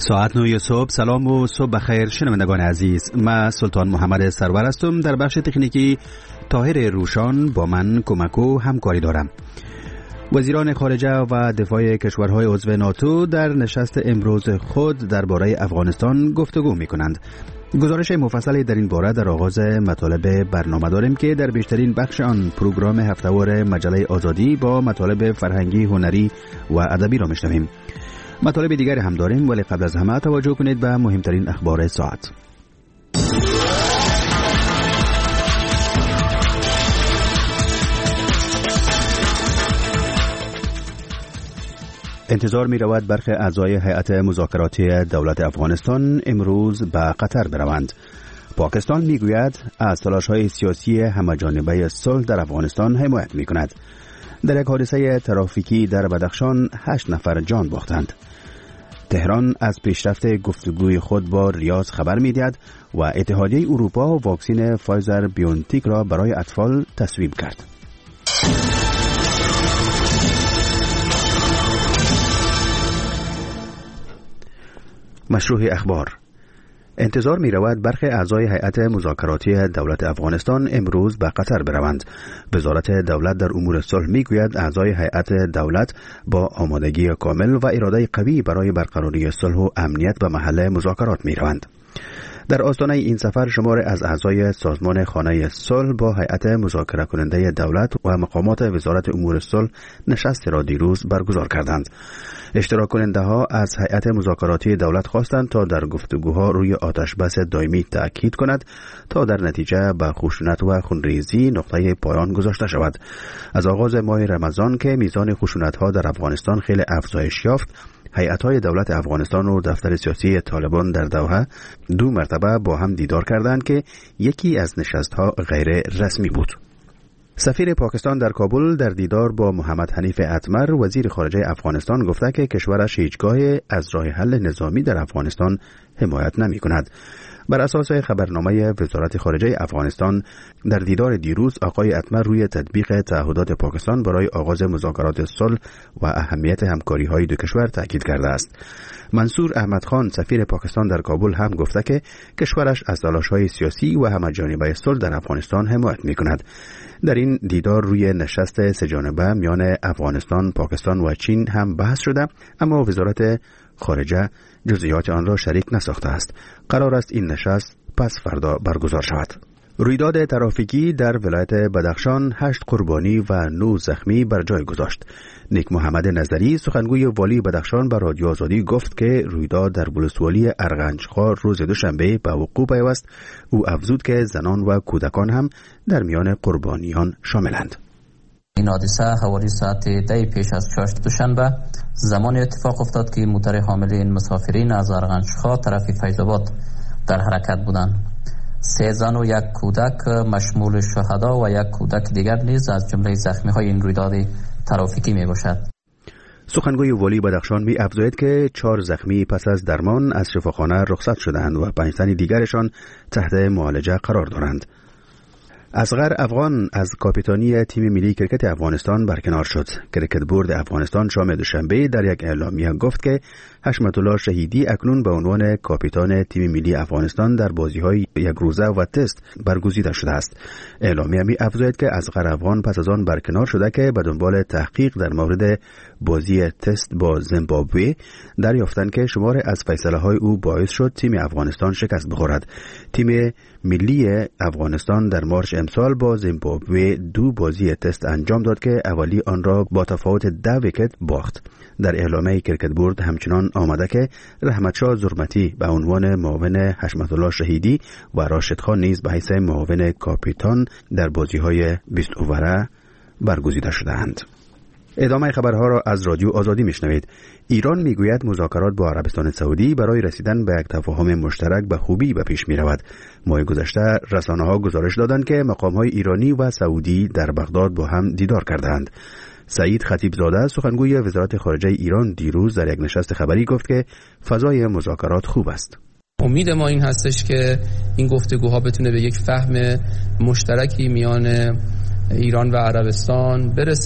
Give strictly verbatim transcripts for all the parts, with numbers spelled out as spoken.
ساعت نه صبح. سلام و صبح بخیر شنوندگان عزیز. من سلطان محمد سرور هستم. در بخش تکنیکی طاهر روشان با من کمک و همکاری دارم. وزیران خارجه و دفاع کشورهای عضو ناتو در نشست امروز خود درباره افغانستان گفتگو می کنند. گزارش مفصلی در این باره در آغاز مطالب برنامه داریم که در بیشترین بخش آن پروگرام هفته‌وار مجله آزادی با مطالب فرهنگی، هنری و ادبی را میشنویم. مطالب دیگر هم داریم، ولی قبل از همه توجه کنید به مهمترین اخبار ساعت. انتظار می رود برخی اعضای هیئت مذاکراتی دولت افغانستان امروز به قطر بروند. پاکستان می گوید از تلاش‌های سیاسی همه‌جانبه صلح در افغانستان حمایت می کند. در یک حادثه ترافیکی در بدخشان هشت نفر جان باختند. تهران از پیشرفت گفتگوی خود با ریاض خبر می دهد و اتحادیه اروپا واکسن فایزر بیونتیک را برای اطفال تصویب کرد. مشروع اخبار. انتظار می رود برخی اعضای هیئت مذاکراتی دولت افغانستان امروز به قطر بروند. وزارت دولت در امور صلح می گوید اعضای هیئت دولت با آمادگی کامل و اراده قوی برای برقراری صلح و امنیت به محل مذاکرات می روند. در آستانه این سفر شمار از اعضای سازمان خانه صلح با هیئت مذاکره کننده دولت و مقامات وزارت امور صلح نشست را دیروز برگزار کردند. اشتراک کننده ها از هیئت مذاکراتی دولت خواستند تا در گفتگوها روی آتش بس دائمی تأکید کند تا در نتیجه به خشونت و خونریزی نقطه پایان گذاشته شود. از آغاز ماه رمضان که میزان خشونت ها در افغانستان خیلی افزایش یافت، هیئت‌های دولت افغانستان و دفتر سیاسی طالبان در دوحه دو مرتبه با هم دیدار کردند که یکی از نشست‌ها غیر رسمی بود. سفیر پاکستان در کابل در دیدار با محمد حنیف اتمر وزیر خارجه افغانستان گفته که کشورش هیچگاه از راه حل نظامی در افغانستان حمایت نمی کند. بر اساس خبرنامه وزارت خارجه افغانستان در دیدار دیروز آقای اتمر روی تطبیق تعهدات پاکستان برای آغاز مذاکرات صلح و اهمیت همکاری‌های دو کشور تاکید کرده است. منصور احمد خان سفیر پاکستان در کابل هم گفته که کشورش از تلاش‌های سیاسی و همه‌جانبه صلح در افغانستان حمایت می‌کند. در این دیدار روی نشست سه‌جانبه میان افغانستان، پاکستان و چین هم بحث شده، اما وزارت خارجه جزئیات آن را شریک نساخته است. قرار است این نشست پس فردا برگزار شود. رویداد ترافیکی در ولایت بدخشان هشت قربانی و نه زخمی بر جای گذاشت. نیک محمد نظری سخنگوی والی بدخشان به رادیو آزادی گفت که رویداد در ولسوالی ارغنجخوار روز دوشنبه به وقوع پیوست. او افزود که زنان و کودکان هم در میان قربانیان شاملند. این حادثه حوالی ساعت ده پیش از چاشت دوشنبه زمان اتفاق افتاد که موتر حامل مسافرین از ارغنجخوار طرف فیض‌آباد در حرکت بودند. سه زن و یک کودک مشمول شهدا و یک کودک دیگر نیز از جمله زخمی های این رویداد ترافیکی می باشد. سخنگوی والی بدخشان می افزاید که چهار زخمی پس از درمان از شفاخانه رخصت شدند و پنج تن دیگرشان تحت معالجه قرار دارند. اصغر افغان از کاپیتانی تیم ملی کرکت افغانستان برکنار شد. کرکت بورد افغانستان شام دوشنبه در یک اعلامیه گفت که حشمت الله شهیدی اکنون به عنوان کاپیتان تیم ملی افغانستان در بازی‌های یک روزه و تست برگزیده شده است. اعلامیه می افزاید که اصغر افغان پس از آن برکنار شده که به دنبال تحقیق در مورد بازی تست با زیمبابوه دریافتند که شمار از فیصله‌های او باعث شد تیم افغانستان شکست بخورد. تیم ملی افغانستان در مارچ امسال با زیمبابوه دو بازی تست انجام داد که اولی آن را با تفاوت ده ویکت باخت. در اعلامیه کرکت بورد همچنان آمده که رحمتشاه زرمتی به عنوان معاون حشمت الله شهیدی و راشد خان نیز به حیث معاون کاپیتان در بازی‌های بیست اووره برگزیده شدند. ادامه خبرها را از رادیو آزادی میشنوید. ایران میگوید مذاکرات با عربستان سعودی برای رسیدن به یک تفاهم مشترک به خوبی به پیش میرود. ماه گذشته رسانه‌ها گزارش دادند که مقام‌های ایرانی و سعودی در بغداد با هم دیدار کردند. سعید خطیبزاده سخنگوی وزارت خارجه ایران دیروز در یک نشست خبری گفت که فضای مذاکرات خوب است. امید ما این هستش که این گفتگوها بتونه به یک فهم مشترکی میان ایران و عربستان برسه.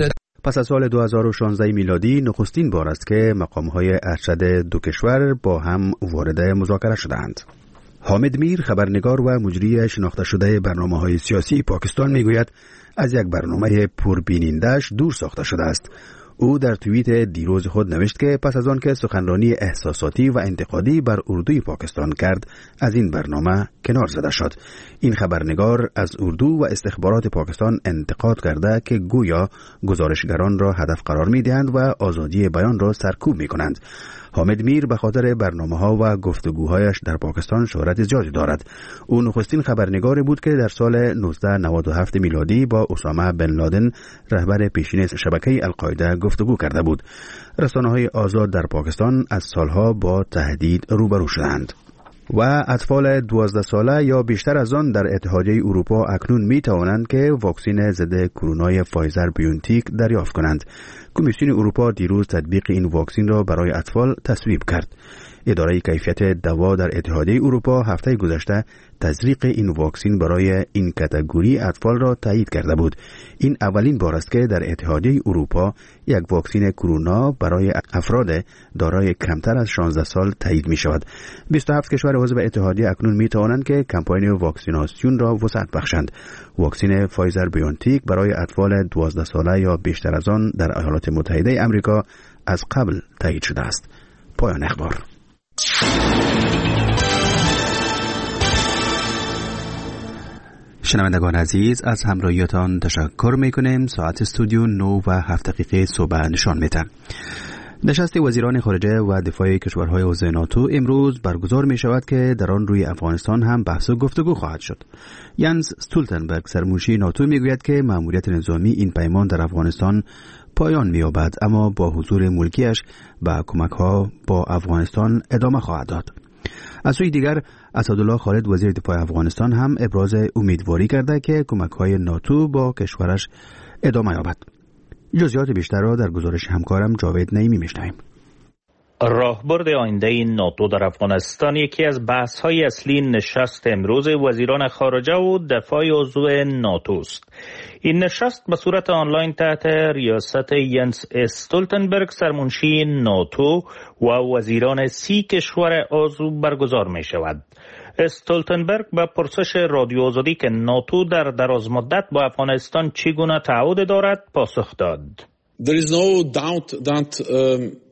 پس از سال دو هزار و شانزده میلادی نخستین بار است که مقام‌های ارشد دو کشور با هم وارد مذاکره شدند. حامد میر، خبرنگار و مجری شناخته شده برنامه‌های سیاسی پاکستان، میگوید از یک برنامه پربیننده‌اش دور ساخته شده است. او در توییت دیروز خود نوشت که پس از آن که سخنرانی احساساتی و انتقادی بر اردوی پاکستان کرد، از این برنامه کنار زده شد. این خبرنگار از اردو و استخبارات پاکستان انتقاد کرده که گویا گزارشگران را هدف قرار می‌دهند و آزادی بیان را سرکوب می‌کنند. حامد میر به خاطر برنامه‌ها و گفتگوهایش در پاکستان شهرت زیادی دارد. او نخستین خبرنگاری بود که در سال نوزده نود و هفت میلادی با اسامه بن لادن، رهبر پیشین شبکه القاعده، گفتگو کرده بود. رسانه‌های آزاد در پاکستان از سالها با تهدید روبرو شدند. و اطفال دوازده ساله یا بیشتر از آن در اتحادیه اروپا اکنون می توانند که واکسن ضد کرونای فایزر بیونتیک دریافت کنند. کمیسیون اروپا دیروز تطبیق این واکسن را برای اطفال تصویب کرد. اداره کیفیت دوا در اتحادیه اروپا هفته گذشته تزریق این واکسن برای این کاتگوری اطفال را تایید کرده بود. این اولین بار است که در اتحادیه اروپا یک واکسن کرونا برای افراد دارای کمتر از شانزده سال تایید می شود. بیست و هفت کشور عضو اتحادیه اکنون می توانند که کمپاین واکسیناسیون را وسعت بخشند. واکسن فایزر بیونتیک برای اطفال دوازده ساله یا بیشتر از آن در ایالات متحده آمریکا از قبل تایید شده است. پایان اخبار. شنوندگان عزیز، از همراهیتان تشکر میکنیم. ساعت استودیو نه و هفت دقیقه صبح نشان میده. نشست وزیران خارجه و دفاع کشورهای عضو ناتو امروز برگزار می شود که در آن روی افغانستان هم بحث و گفتگو خواهد شد. ینس استولتنبرگ، سرمنشی ناتو، میگوید که مأموریت نظامی این پیمان در افغانستان پایان می‌یابد، اما با حضور ملکیش به کمک‌ها با افغانستان ادامه خواهد داد. از سوی دیگر اسدالله خالد، وزیر دفاع افغانستان، هم ابراز امیدواری کرده که کمک‌های ناتو با کشورش ادامه یابد. جزئیات بیشتر را در گزارش همکارم جاوید نعیمی می‌شنویم. راهبرد آینده ناتو در افغانستان یکی از بحث‌های اصلی نشست امروز وزیران خارجه و دفاع عضو ناتو است. این نشست به صورت آنلاین تحت ریاست ینس استولتنبرگ، سرمنشی ناتو، و وزیران سی کشور عضو برگزار می شود. استولتنبرگ به پرسش رادیو آزادی که ناتو در دراز مدت با افغانستان چگونه تعهد دارد پاسخ داد. There is no doubt that um...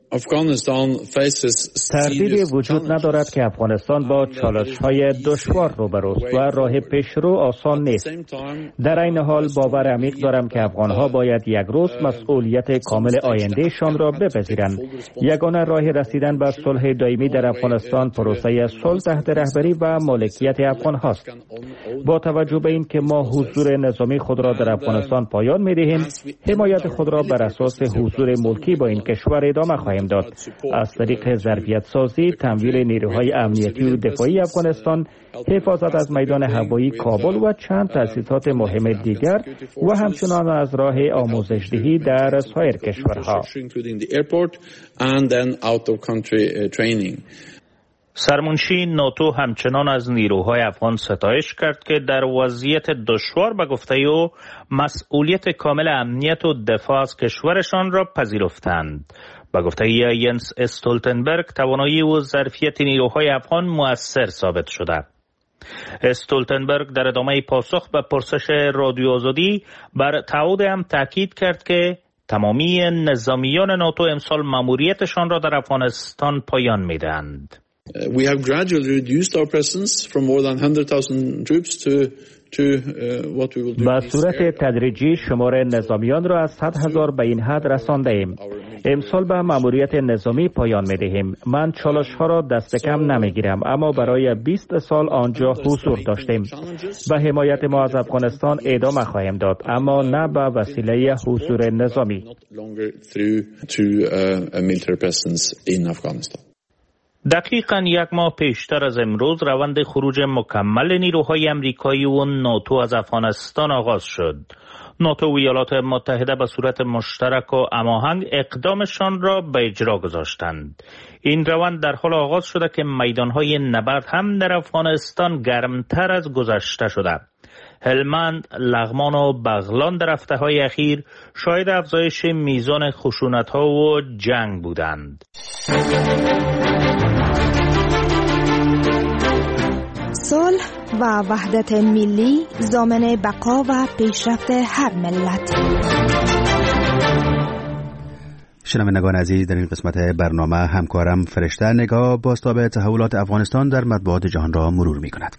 تردیدی وجود ندارد که افغانستان با چالش‌های دشوار روبروست و راه پیشرو آسان نیست. در این حال باور عمیق دارم که افغان‌ها باید یک روز مسئولیت کامل آیندهشان را بپذیرند. یگانه راه رسیدن به صلح دائمی در افغانستان پروسه صلح تحت رهبری و مالکیت افغان‌هاست. با توجه به این که ما حضور نظامی خود را در افغانستان پایان می‌دهیم، حمایت خود را بر اساس حضور ملکی با این کشور ادامه خواهیم داد. از طریق ظرفیت سازی، تمویل نیروهای امنیتی و دفاعی افغانستان، حفاظت از میدان هوایی کابل و چند تأسیسات مهم دیگر و همچنان از راه آموزش‌دهی در سایر کشورها. سرمنشی ناتو همچنان از نیروهای افغان ستایش کرد که در وضعیت دشوار به گفته او مسئولیت کامل امنیت و دفاع از کشورشان را پذیرفتند. به گفته ینس استولتنبرگ، توانایی و ظرفیت نیروهای افغان مؤثر ثابت شده. استولتنبرگ در ادامه پاسخ به پرسش رادیو آزادی بر تعهد هم تاکید کرد که تمامی نظامیان ناتو امسال مأموریتشان را در افغانستان پایان می‌دهند. We have gradually reduced our presence from more than one hundred thousand troops to به صورت تدریجی شمار نظامیان را از صد هزار به این حد رسانده ایم. امسال به مأموریت نظامی پایان می دهیم. من چالش ها را دست کم نمی گیرم، اما برای بیست سال آنجا حضور داشتیم. به حمایت ما از افغانستان ادامه خواهیم داد، اما نه به وسیله حضور نظامی. دقیقاً یک ماه پیشتر از امروز روند خروج مکمل نیروهای امریکایی و ناتو از افغانستان آغاز شد. ناتو و ایالات متحده به صورت مشترک و هماهنگ اقدامشان را به اجرا گذاشتند. این روند در حال آغاز شده که میدانهای نبرد هم در افغانستان گرمتر از گذشته شده. هلمند، لغمان و بغلان در هفته‌های اخیر شاهد افزایش میزان خشونت‌ها و جنگ بودند. صلح و وحدت ملی ضامن بقا و پیشرفت هر ملت. شنوندگان عزیز، در این قسمت برنامه همکارم فرشته نگاه بازتاب تحولات افغانستان در مطبوعات جهان را مرور می کند.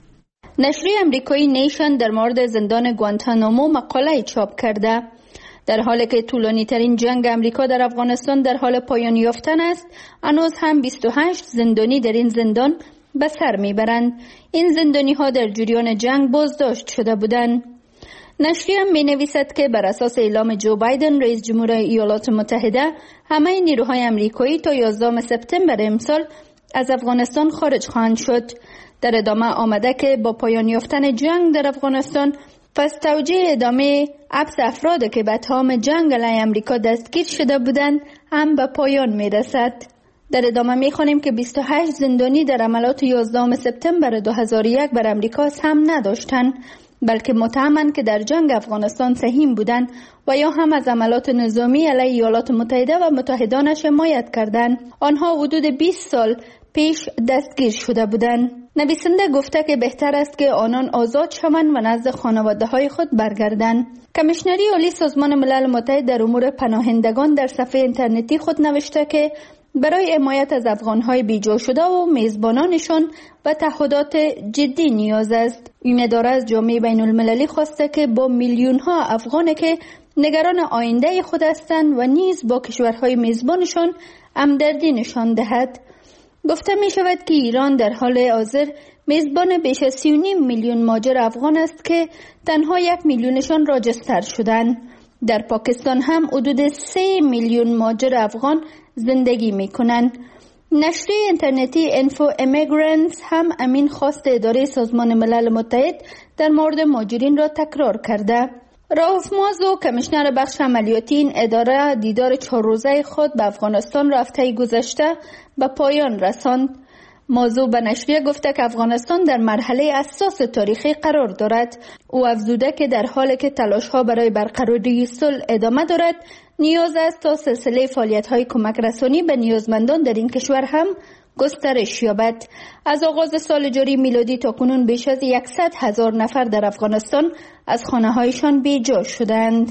نشریه امریکایی نیشن در مورد زندان گوانتانامو مقاله چاپ کرده. در حالی که طولانی ترین جنگ امریکا در افغانستان در حال پایان یافتن است، هنوز هم بیست و هشت زندانی در این زندان به سر میبرند. این زندانی ها در جریان جنگ بازداشت شده بودند. نشریه می نویسد که بر اساس اعلام جو بایدن رئیس جمهور ایالات متحده، همه نیروهای امریکایی تا یازدهم سپتامبر امسال از افغانستان خارج خواهند شد. در ادامه آمده که با پایان یافتن جنگ در افغانستان، پس توجیه ادامه حبس افراد که به تام جنگ علیه امریکا دستگیر شده بودند هم به پایان می رسد. در ادامه می خوانیم که بیست و هشت زندانی در عملات یازدهم سپتامبر دو هزار و یک بر امریکا سهم نداشتند، بلکه متهمند که در جنگ افغانستان سهیم بودند و یا هم از عملات نظامی علیه ایالات متحده و متحدانش حمایت کردند. آنها حدود بیست سال پیش دستگیر شده بودند. نویسنده گفته که بهتر است که آنان آزاد شوند و نزد خانواده های خود برگردند. کمیشنری عالی سازمان ملل متحد در امور پناهندگان در صفحه اینترنتی خود نوشته که برای حمایت از افغان‌های بیجا شده و میزبانانشان و تعهدات جدی نیاز است. این اداره از جامعه بین المللی خواسته که با میلیون ها افغانی که نگران آینده خود هستند و نیز با کشورهای میزبانشان همدردی نشان دهد. گفته می شود که ایران در حال حاضر میزبان بیش از سی و نیم میلیون مهاجر افغان است که تنها یک میلیونشان راجستر شدند. در پاکستان هم حدود سه میلیون مهاجر افغان زندگی می کنند. نشریه اینترنتی انفو امیگرنتس هم امین خواست اداره سازمان ملل متحد در مورد مهاجرین را تکرار کرده. رئوف مازو کمیشنر بخش عملیاتی این اداره دیدار چهار روزه خود به افغانستان را هفته گذشته به پایان رساند. مازو به نشریه گفته که افغانستان در مرحله حساس تاریخی قرار دارد. او افزوده که در حالی که تلاش‌ها برای برقراری صلح ادامه دارد، نیاز است تا سلسله فعالیت‌های کمک رسانی به نیازمندان در این کشور هم گسترش یابد. از آغاز سال جاری میلادی تا کنون بیش از صد هزار نفر در افغانستان از خانه‌هایشان بی‌جا شدند.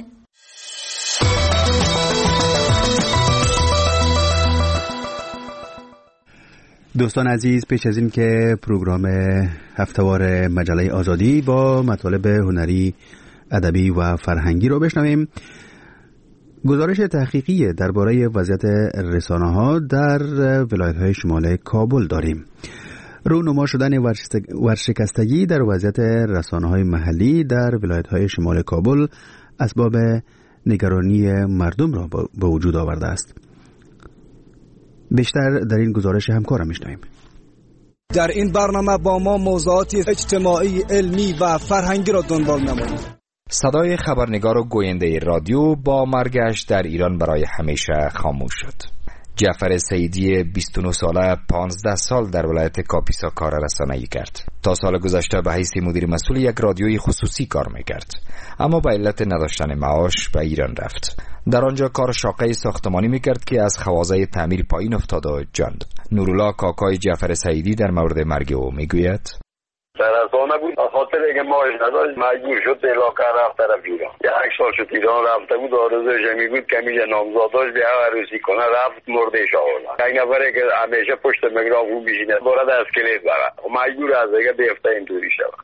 دوستان عزیز، پیش از این که پروگرام هفته‌وار مجله آزادی با مطالب هنری، ادبی و فرهنگی رو بشنویم، گزارش تحقیقی درباره وضعیت رسانه‌ها در ولایت‌های شمال کابل داریم. رونما شدن ورشکستگی در وضعیت رسانه‌های محلی در ولایت‌های شمال کابل اسباب نگرانی مردم را به وجود آورده است. بیشتر در این گزارش همکارم میشنویم. در این برنامه با ما موضوعات اجتماعی، علمی و فرهنگی را دنبال نماییم. صدای خبرنگار و گوینده رادیو با مرگش در ایران برای همیشه خاموش شد. جعفر سیدی بیست و نه ساله پانزده سال در ولایت کاپیسا کار رسانه‌ای کرد. تا سال گذشته به حیث مدیر مسئول یک رادیوی خصوصی کار میکرد، اما به علت نداشتن معاش به ایران رفت. در آنجا کار شاقه ساختمانی میکرد که از خوازه تعمیر پایین افتاد و جاند. نورالله کاکای جعفر سیدی در مورد مرگ او میگوید: رسانه بود، خاطر اینکه ماش نداشت مجبور شد علاقه رفت طرف ایران. یک سال شد ایران رفته بود، آرزوش می بود که میشه نامزاداش بیا عروسی کنه، رفت مردش آورد. یک نفره که همیشه پشت میکروفون میشینه بارد اسکلت برد، مجبور از دیگه بیفته اینطوری شود.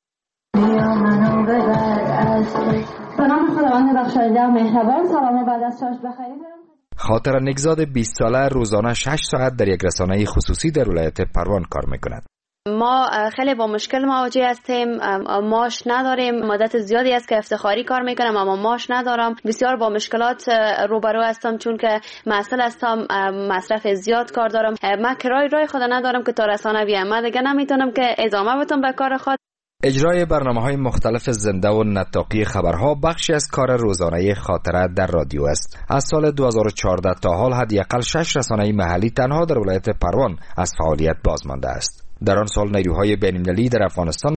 به نام خداوند بخشاینده و مهربان، سلام و بعد از چاش بخیر. خاطر نگزاد بیست ساله روزانه شش ساعت در یک رسانه خصوصی در ولایت پروان کار میکند. ما خیلی با مشکل مواجه هستیم، ماش نداریم. مدت زیادی است که افتخاری کار میکنم اما ماش ندارم. بسیار با مشکلات روبرو هستم چون که مسئله هستم، مصرف زیاد کار دارم. من کرای رای خود ندارم که تا رسانه بیام. من دیگه نمیتونم که ادامه بدم به کار خود. اجرای برنامه‌های مختلف زنده و نطاقی خبرها بخشی از کار روزانه خاطره در رادیو است. از سال دو هزار و چهارده تا حال حداقل شش رسانه محلی تنها در ولایت پروان از فعالیت باز مانده است. در آن سال نیروهای بین‌المللی در افغانستان